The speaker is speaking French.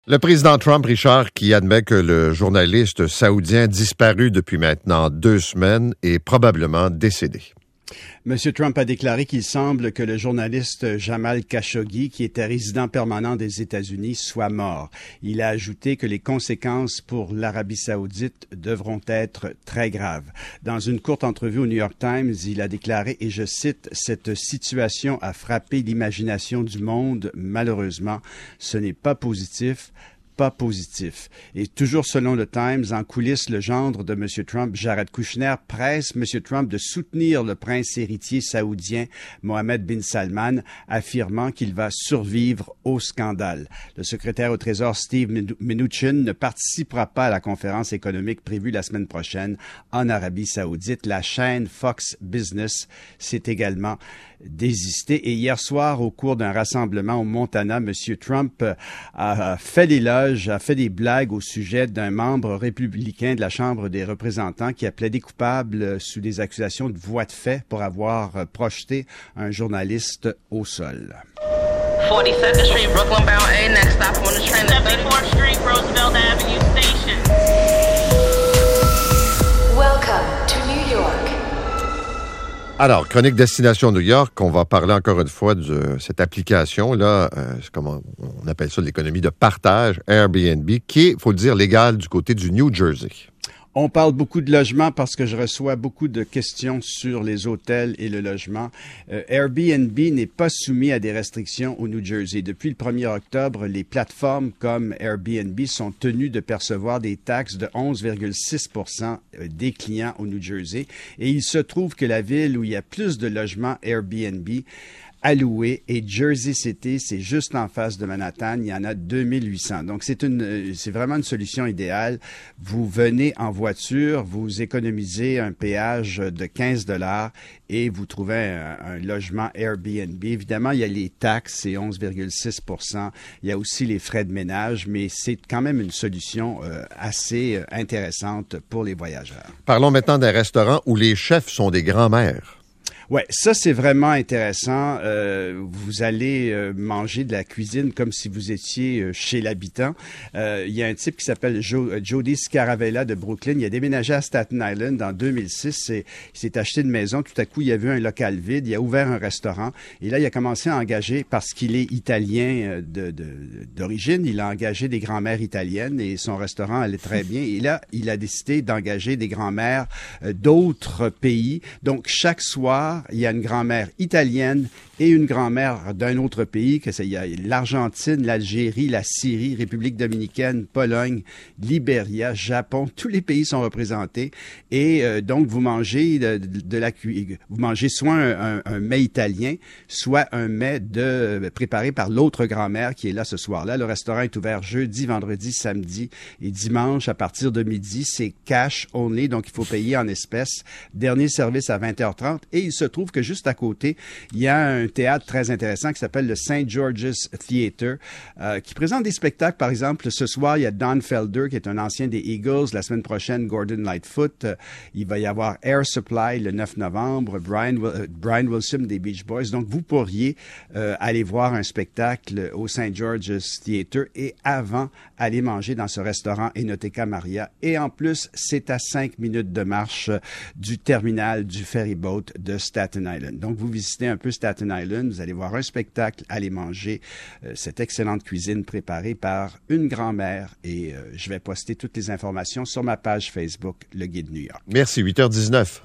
Le président Trump, Richard, qui admet que le journaliste saoudien disparu depuis maintenant 2 semaines est probablement décédé. M. Trump a déclaré qu'il semble que le journaliste Jamal Khashoggi, qui était résident permanent des États-Unis, soit mort. Il a ajouté que les conséquences pour l'Arabie saoudite devront être très graves. Dans une courte entrevue au New York Times, il a déclaré, et je cite, « Cette situation a frappé l'imagination du monde. Malheureusement, ce n'est pas positif. » Pas positif. Et toujours selon le Times, en coulisses, le gendre de M. Trump, Jared Kushner, presse M. Trump de soutenir le prince héritier saoudien Mohammed bin Salman, affirmant qu'il va survivre au scandale. Le secrétaire au Trésor Steve Mnuchin ne participera pas à la conférence économique prévue la semaine prochaine en Arabie saoudite. La chaîne Fox Business s'est également désisté. Et hier soir, au cours d'un rassemblement au Montana, M. Trump a fait l'éloge, a fait des blagues au sujet d'un membre républicain de la Chambre des représentants qui a plaidé coupable sous des accusations de voies de fait pour avoir projeté un journaliste au sol. 42nd Street, Brooklyn bound A, next stop on the train. 74th Street, Roosevelt Avenue Station. Welcome to New York. Alors, Chronique Destination New York, on va parler encore une fois de cette application-là, comme on appelle ça l'économie de partage, Airbnb, qui est, il faut le dire, légale du côté du New Jersey. On parle beaucoup de logement parce que je reçois beaucoup de questions sur les hôtels et le logement. Airbnb n'est pas soumis à des restrictions au New Jersey. Depuis le 1er octobre, les plateformes comme Airbnb sont tenues de percevoir des taxes de 11,6% des clients au New Jersey. Et il se trouve que la ville où il y a plus de logements Airbnb alloués et Jersey City, c'est juste en face de Manhattan, il y en a 2800. Donc c'est vraiment une solution idéale. Vous venez en voiture, vous économisez un péage de 15 $ et vous trouvez un logement Airbnb. Évidemment, il y a les taxes, c'est 11,6%. Il y a aussi les frais de ménage, mais c'est quand même une solution assez intéressante pour les voyageurs. Parlons maintenant d'un restaurant où les chefs sont des grands-mères. Ouais, ça c'est vraiment intéressant. Vous allez manger de la cuisine comme si vous étiez chez l'habitant. Il y a un type qui s'appelle Jody Scaravella de Brooklyn. Il a déménagé à Staten Island en 2006. Il s'est acheté une maison. Tout à coup, il a vu un local vide. Il a ouvert un restaurant. Et là, il a commencé à engager, parce qu'il est italien d'origine, il a engagé des grands-mères italiennes et son restaurant allait très bien. Et là, il a décidé d'engager des grands-mères d'autres pays. Donc, chaque soir, il y a une grand-mère italienne et une grand-mère d'un autre pays, il y a l'Argentine, l'Algérie, la Syrie, République dominicaine, Pologne, Libéria, Japon, tous les pays sont représentés. Et donc, vous mangez vous mangez soit un mets italien, soit un mets préparé par l'autre grand-mère qui est là ce soir-là. Le restaurant est ouvert jeudi, vendredi, samedi et dimanche à partir de midi. C'est cash only, donc il faut payer en espèces. Dernier service à 20h30. Et il se trouve que juste à côté, il y a un théâtre très intéressant qui s'appelle le St. George's Theatre, qui présente des spectacles. Par exemple, ce soir, il y a Don Felder, qui est un ancien des Eagles. La semaine prochaine, Gordon Lightfoot. Il va y avoir Air Supply le 9 novembre, Brian Wilson des Beach Boys. Donc, vous pourriez aller voir un spectacle au St. George's Theatre et avant, aller manger dans ce restaurant Enoteca Maria. Et en plus, c'est à 5 minutes de marche du terminal du ferryboat de Staten Island. Donc, vous visitez un peu Staten Island, vous allez voir un spectacle, aller manger cette excellente cuisine préparée par une grand-mère et je vais poster toutes les informations sur ma page Facebook, Le Guide New York. Merci, 8h19.